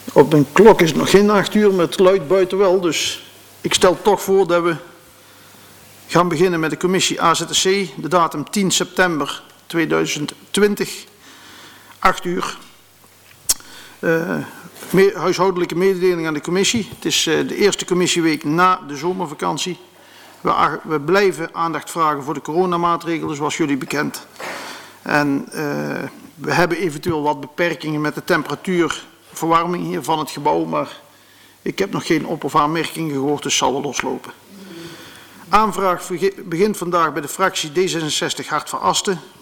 Op mijn klok is het nog geen 8 uur, maar het luidt buiten wel. Dus ik stel toch voor dat we gaan beginnen met de commissie AZC. De datum 10 september 2020, 8 uur. Huishoudelijke mededeling aan de commissie. Het is de eerste commissieweek na de zomervakantie. We blijven aandacht vragen voor de coronamaatregelen, zoals jullie bekend. En we hebben eventueel wat beperkingen met de temperatuurverwarming hier van het gebouw, maar ik heb nog geen op- of aanmerkingen gehoord, dus zal wel loslopen. Aanvraag begint vandaag bij de fractie D66 Hart van Asten